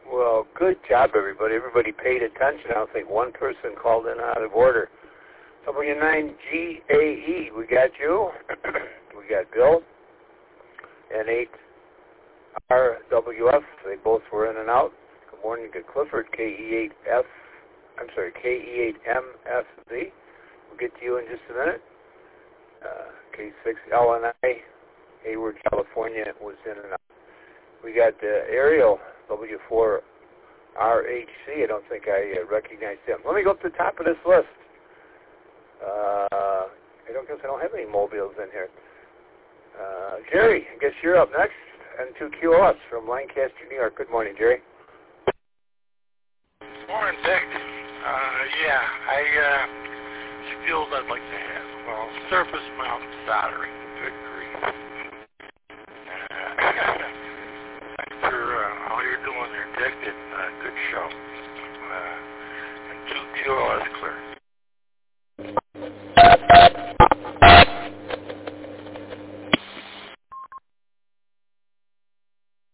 Well, good job, everybody. Everybody paid attention. I don't think one person called in out of order. W9GAE, we got you. We got Bill. N8RWF, they both were in and out. Good morning to Clifford, KE8MFZ. We'll get to you in just a minute. K6LNI, Hayward, California, was in and out. We got Ariel, W4RHC. I don't think I recognize him. Let me go up to the top of this list. I don't have any mobiles in here. Jerry, I guess you're up next. N2QOS from Lancaster, New York. Good morning, Jerry. Morning, Dick. I skills I'd like to have. Well, surface mount soldering. Good grief.